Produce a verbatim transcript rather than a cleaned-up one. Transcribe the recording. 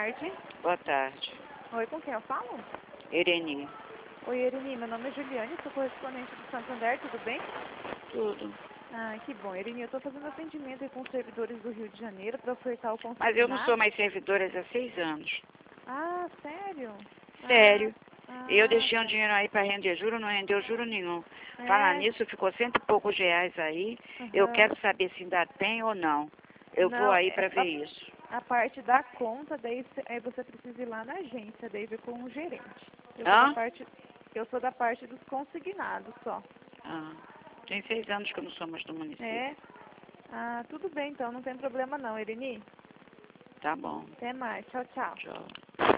tarde. Boa tarde. Oi, com quem eu falo? Irene. Oi, Irene, meu nome é Juliane, sou correspondente do Santander, tudo bem? Tudo. Ah, que bom. Irene, eu estou fazendo atendimento aí com os servidores do Rio de Janeiro para ofertar o consignado. Mas eu não sou mais servidora há seis anos. Ah, sério? Sério. Ah, E eu ah, deixei um tá. dinheiro aí para render juro, não rendeu juro nenhum. É? Falar nisso, ficou cento e poucos reais aí. Eu Aham. quero saber se ainda tem ou não. Eu vou Não, aí é para a, ver isso. a parte da conta, daí cê- aí você precisa ir lá na agência, daí ver com o gerente. Eu sou da Hã? parte, eu sou da parte dos consignados só. Ah, tem seis anos que eu não sou mais do município. É? Ah, tudo bem então, não tem problema não, Irene. Tá bom. Até mais. Tchau, tchau. Tchau.